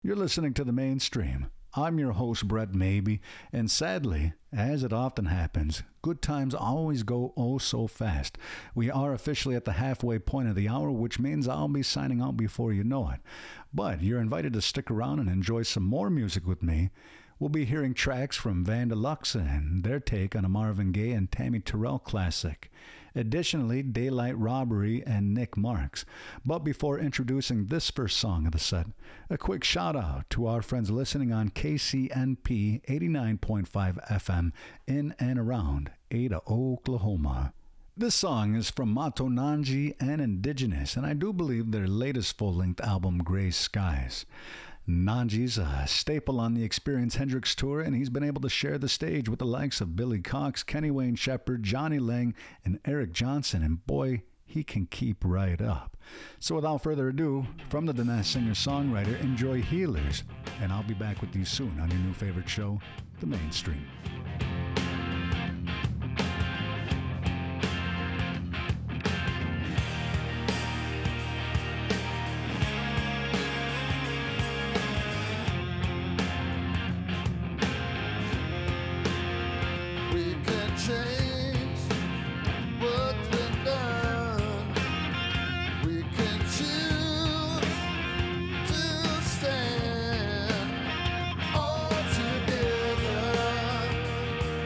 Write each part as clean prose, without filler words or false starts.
You're listening to The Mainstream. I'm your host, Brett Maybe, and sadly, as it often happens, good times always go oh so fast. We are officially at the halfway point of the hour, which means I'll be signing out before you know it. But you're invited to stick around and enjoy some more music with me. We'll be hearing tracks from Vandeluxe and their take on a Marvin Gaye and Tammy Terrell classic. Additionally, Daylight Robbery and Nick Marks. But before introducing this first song of the set, a quick shout out to our friends listening on KCNP 89.5 FM in and around Ada, Oklahoma. This song is from Mato Nanji and Indigenous, and I do believe their latest full-length album, Gray Skies. Nanji's a staple on the Experience Hendrix tour, and he's been able to share the stage with the likes of Billy Cox, Kenny Wayne Shepherd, Johnny Lang, and Eric Johnson, and boy, he can keep right up. So without further ado, from the Dinesh singer-songwriter, enjoy Healers, and I'll be back with you soon on your new favorite show, The Mainstream. Stand all together.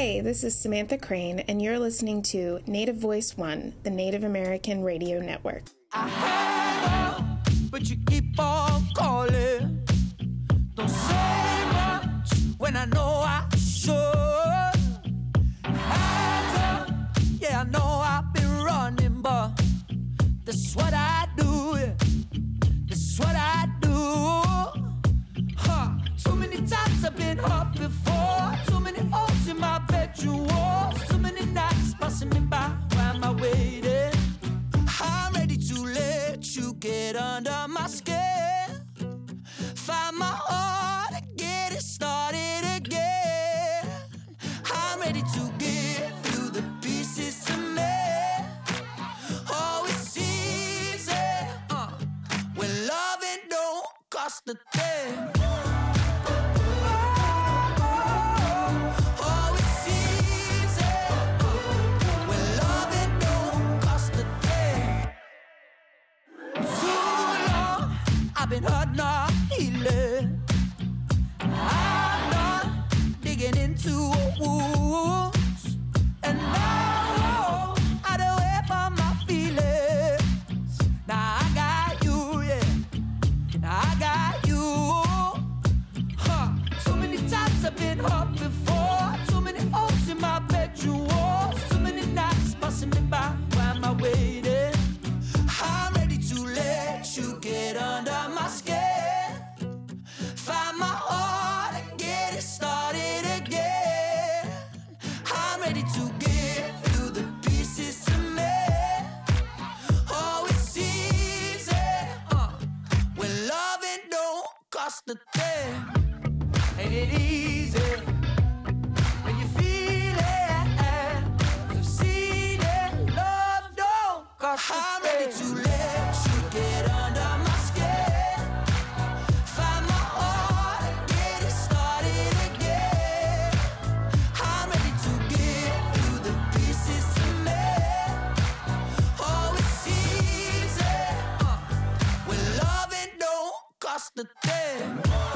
Hey, this is Samantha Crane, and you're listening to Native Voice One, the Native American Radio Network. I hang up, but you keep on calling. Don't say much when I know I should. Hands up, yeah, I know I've been running, but that's what I do, yeah. That's what I do. Too many times I've been hurt before. Too many holes in my bedroom walls. Too many nights passing me by. Why am I waiting? I'm ready to let you get under my skin. Find my heart and get it started again. I'm ready to give you the pieces to me. Oh, it's easy when loving don't cost a thing. Been hurt, not healing. I'm not digging into wounds, and now I don't wait for my feelings. Now I got you, yeah. Now I got you. Too many times I've been hurt before. Too many holes in my bedroom walls. Too many nights passing me by. Why am I waiting? I'm ready to let you get under my skin. Find my heart and get it started again. I'm ready to give you the pieces to me. Oh, it's easy when loving don't cost a thing. Ain't it easy when you feel it? You've seen it. Love don't cost a thing. I'm ready to let you get under my skin. Find my heart and get it started again. I'm ready to give you the pieces to me. Oh, it's easy when loving don't cost a thing.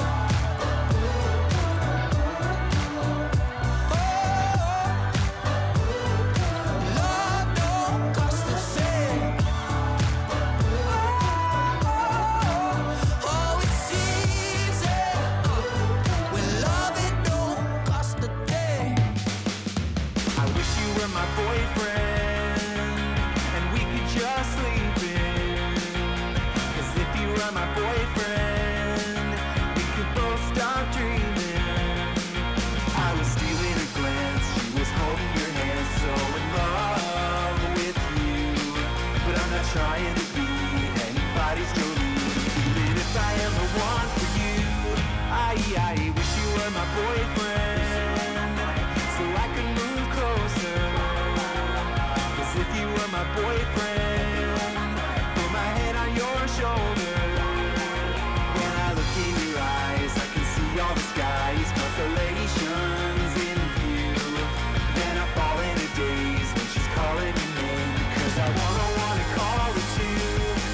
Trying to be anybody's Jolene. Even if I am the one for you, I wish you were my boyfriend, so I could move closer. 'Cause if you were my boyfriend, put my head on your shoulder. When I look in your eyes, I can see all the skies, constellations in view. Then I fall in a daze when she's calling me name, because I wanna call it you.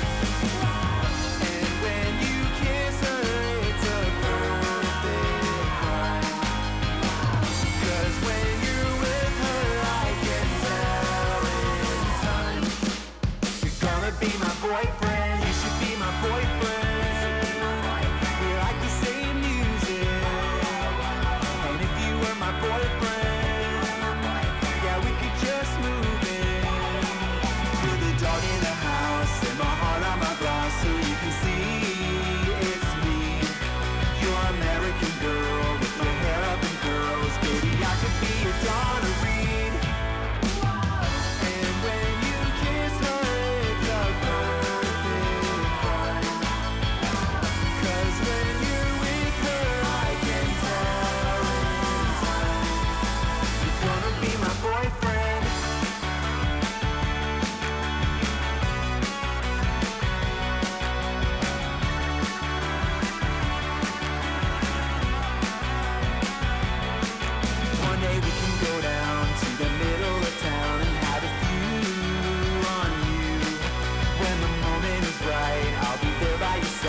And when you kiss her, it's a perfect crime. 'Cause when you're with her, I can tell in time. You're gonna be my boyfriend, you should be my boyfriend. We like the same music, and if you were my boyfriend, yeah, we could just move in. Dog in the house and my heart on my blouse, so you can see it's me. You're American girl with your hair up in curls. Baby, I could be your Donna Reed. And when you kiss her, it's a perfect crime. 'Cause when you're with her, I can tell in time. You're gonna be my boyfriend.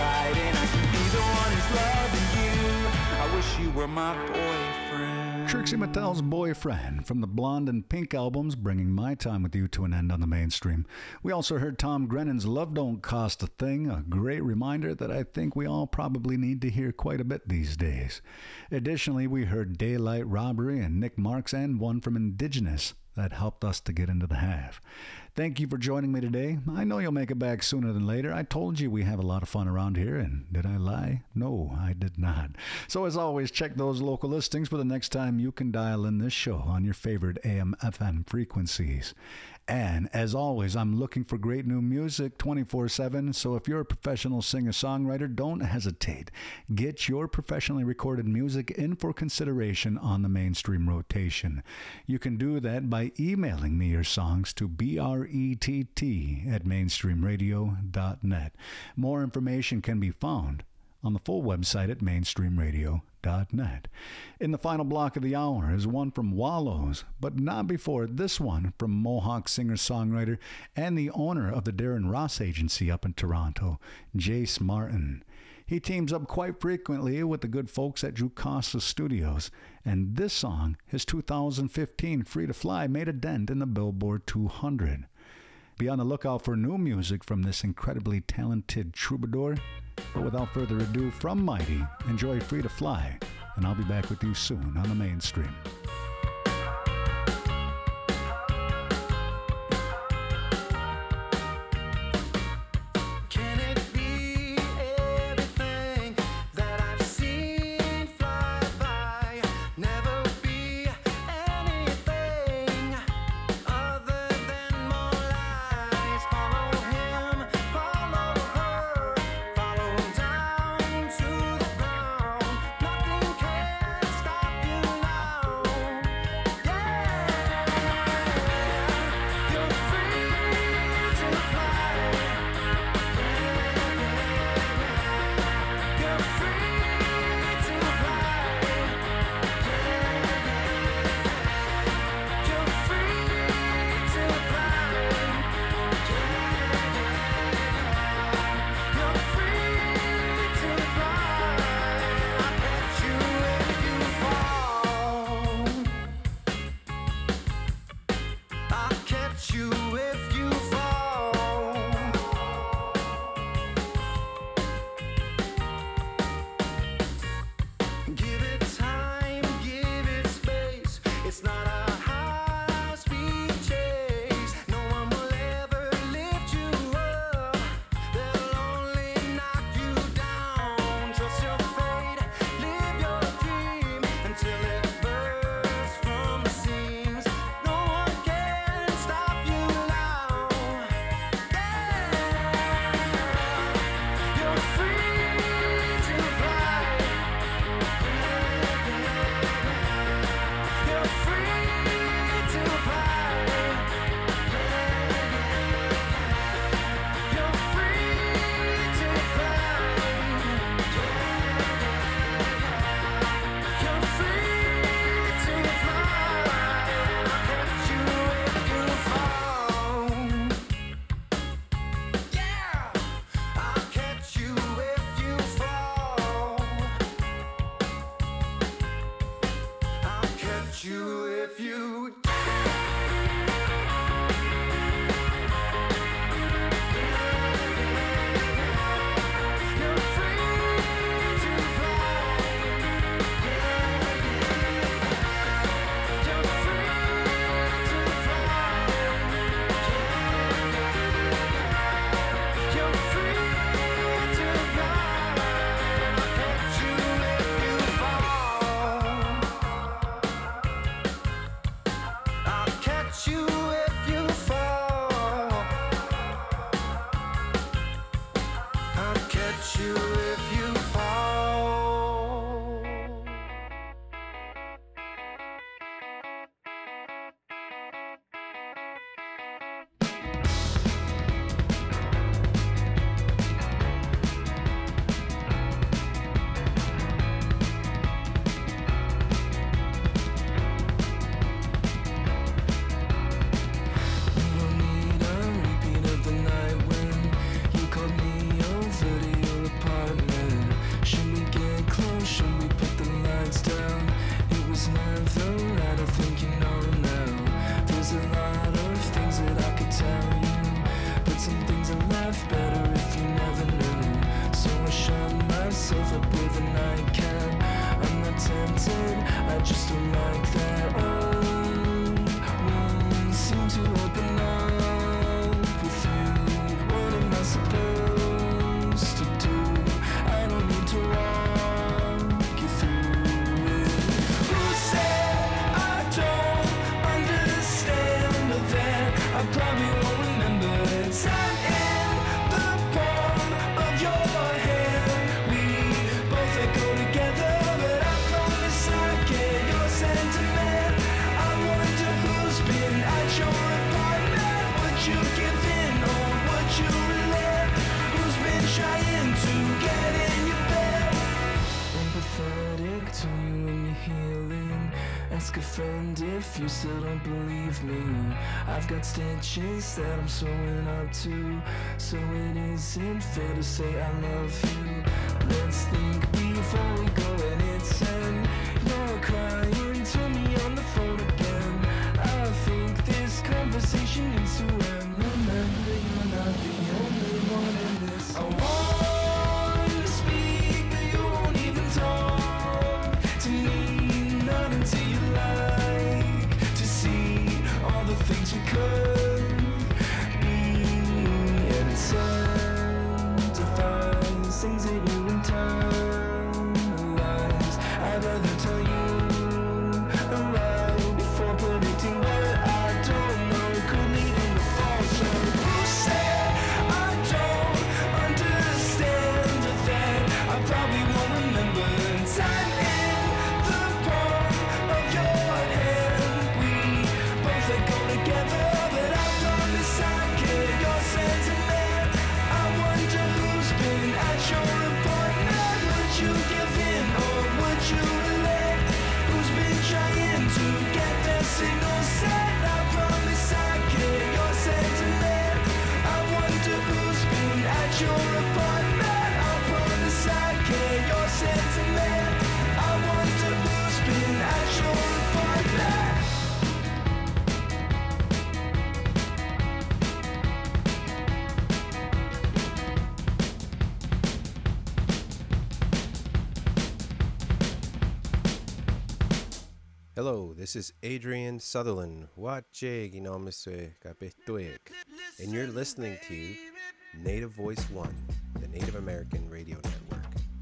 Trix Trixie Mattel's Boyfriend from the Blonde and Pink albums, bringing my time with you to an end on the mainstream. We also heard Tom Grennan's Love Don't Cost a Thing, a great reminder that I think we all probably need to hear quite a bit these days. Additionally, we heard Daylight Robbery and Nick Marks, and one from Indigenous that helped us to get into the half. Thank you for joining me today. I know you'll make it back sooner than later. I told you we have a lot of fun around here, and did I lie? No, I did not. So as always, check those local listings for the next time you can dial in this show on your favorite AM/FM frequencies. And as always, I'm looking for great new music 24/7, so if you're a professional singer-songwriter, don't hesitate. Get your professionally recorded music in for consideration on the mainstream rotation. You can do that by emailing me your songs to brett@mainstreamradio.net. More information can be found on the full website at mainstreamradio.net. In the final block of the hour is one from Wallows, but not before this one from Mohawk singer-songwriter and the owner of the Darren Ross Agency up in Toronto, Jace Martin. He teams up quite frequently with the good folks at Jukasa Studios, and this song, his 2015 Free to Fly, made a dent in the Billboard 200. Be on the lookout for new music from this incredibly talented troubadour. But without further ado, from Mighty, enjoy Free to Fly, and I'll be back with you soon on the mainstream. Can it be everything that I've seen fly by? Never be anything other than more lies. Follow him, follow her, follow down to the ground. Nothing can stop you now. Yeah, you're free to fly. You're free to fly. You're free to fly. You're free to fly. I'll catch you if you fall. I'll catch you if you fall. Give it time, give it space. It's not a high-speed chase. No one will ever lift you up. They'll only knock you down. Trust your fate, live your dream until it bursts from the seams. No one can stop you now. Yeah, you're free to fly. You're free to fly. You're free to fly. You're free to fly. I'll catch you if you fall. Yeah, I'll catch you if you fall. I'll catch you if you. You're free to fly. You're free to fly. You're free to fly. I'll catch you if you fall. I'll catch you if you fall. I'll catch you if you fall. There's a lot of things that I could tell you, but some things are left better if you never knew. So I shut myself up with a nightcap. I'm not tempted, I just don't like that. Oh, wounds seem to open up with you. What am I supposed to do? I don't need to walk you through it. Who said I don't understand that? I probably won't remember. Time in the palm of your hand. We both let go together, but I promise I get your sentiment. I wonder who's been at your apartment. Would you give in or would you relent? Who's been trying to get in your bed? Empathetic to you and your healing. Ask a friend if you still don't believe me. I've got stitches that I'm sewing up to, so it isn't fair to say I love you. Let's think before we go and it's end. You're crying to me on the phone again. I think this conversation needs to end. Remember, you're not the only one in this. I want to speak, but you won't even talk to me. Not until you like to see all the things we could be. And it sanctifies things that you internalize. I'd rather tell you right before predicting what I don't know could lead into false hope. Who said I don't understand that? I probably won't remember. Time in the palm of your hand. We both let go together, but I promise I get your sentiment. I wonder who's been at your apartment. Would you give in or would you relent? Who's been trying to get their signal set? I promise I get your sentiment. I wonder who's been at your apartment. I promise I get your sentiment. I wonder who's been at your apartment. Hello, this is Adrian Sutherland, and you're listening to Native Voice One, the Native American Radio Network.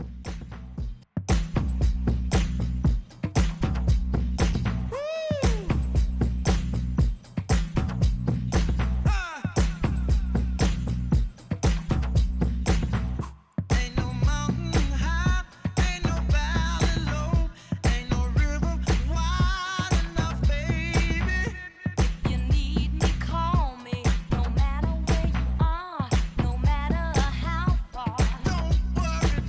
Ain't no mountain high, ain't no valley low, ain't no river wide enough, baby. You need me, call me, no matter where you are, no matter how far. Don't worry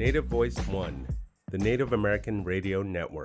Native Voice One, the Native American Radio Network.